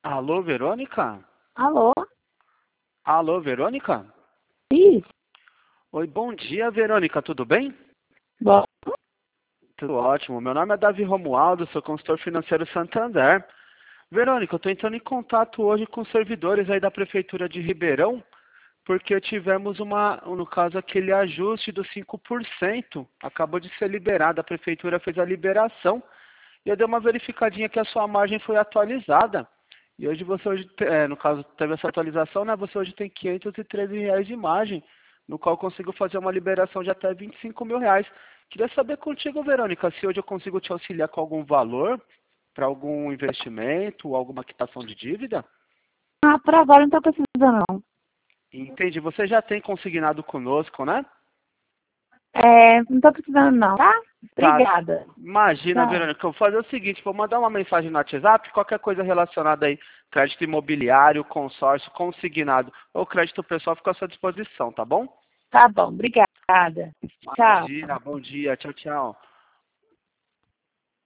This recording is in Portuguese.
Alô, Verônica? Alô? Alô, Verônica? Isso. Oi, bom dia, Verônica, tudo bem? Bom. Tudo ótimo. Meu nome é Davi Romualdo, sou consultor financeiro Santander. Verônica, eu estou entrando em contato hoje com os servidores aí da Prefeitura de Ribeirão, porque tivemos no caso, aquele ajuste dos 5%. Acabou de ser liberado, a Prefeitura fez a liberação. E eu dei uma verificadinha que a sua margem foi atualizada. E hoje no caso, teve essa atualização, né? Você hoje tem R$ 513 de margem, no qual eu consigo fazer uma liberação de até R$ 25.000. Queria saber contigo, Verônica, se hoje eu consigo te auxiliar com algum valor para algum investimento ou alguma quitação de dívida. Ah, por agora não tô precisando, não. Entendi. Você já tem consignado conosco, né? Não tô precisando, não, tá? Tá. Obrigada. Imagina, Tchau. Verônica, eu vou fazer o seguinte, vou mandar uma mensagem no WhatsApp, qualquer coisa relacionada aí, crédito imobiliário, consórcio, consignado ou crédito pessoal, fica à sua disposição, tá bom? Tá bom, obrigada. Tchau. Imagina, bom dia, tchau, tchau.